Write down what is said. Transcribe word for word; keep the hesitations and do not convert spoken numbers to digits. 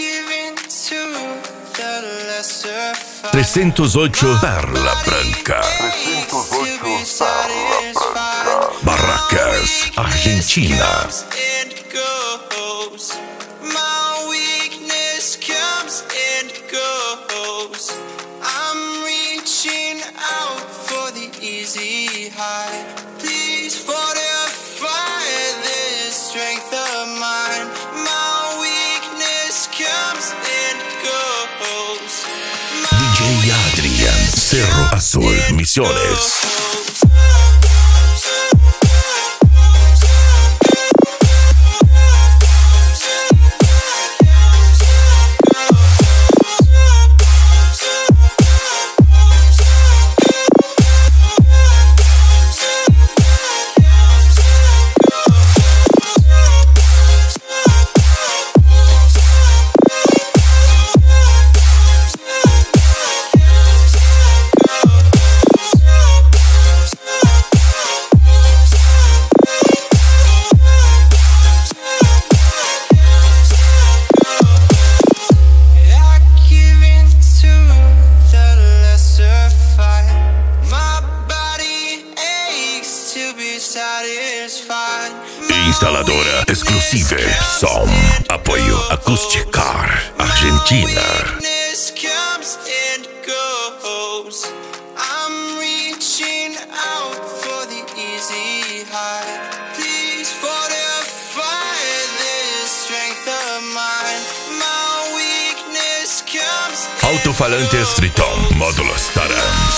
trescentos ocho Perla Branca. trescentos ocho Perla Branca. Barracas, Argentina. D J Adrian, Cerro Azul, Misiones. Instaladora exclusiva Som. Apoio Acústica Argentina. Alto-falantes Triton, módulos Taran.